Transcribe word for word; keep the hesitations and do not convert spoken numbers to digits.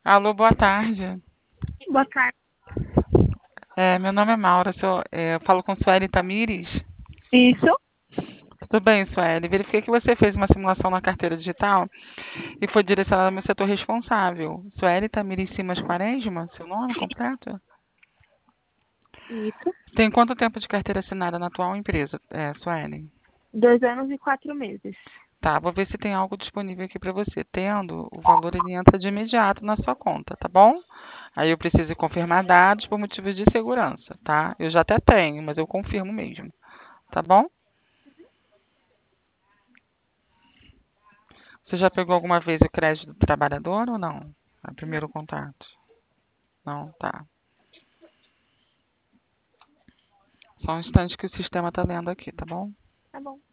Alô, boa tarde. Boa tarde. É, meu nome é Maura, sou, é, eu falo com Sueli Tamires. Isso? Tudo bem, Sueli? Verifiquei que você fez uma simulação na carteira digital e foi direcionada ao meu setor responsável. Sueli Tamires Simas Quaresma, seu nome completo? Isso. Tem quanto tempo de carteira assinada na atual empresa, é, Sueli? Dois anos e quatro meses. Tá, vou ver se tem algo disponível aqui para você. Tendo, o valor ele entra de imediato na sua conta, tá bom? Aí eu preciso confirmar dados por motivos de segurança, tá? Eu já até tenho, mas eu confirmo mesmo, tá bom? Você já pegou alguma vez o crédito do trabalhador ou não? É o primeiro Não, contato. Não, tá. Só um instante que o sistema tá lendo aqui, tá bom? tá bom.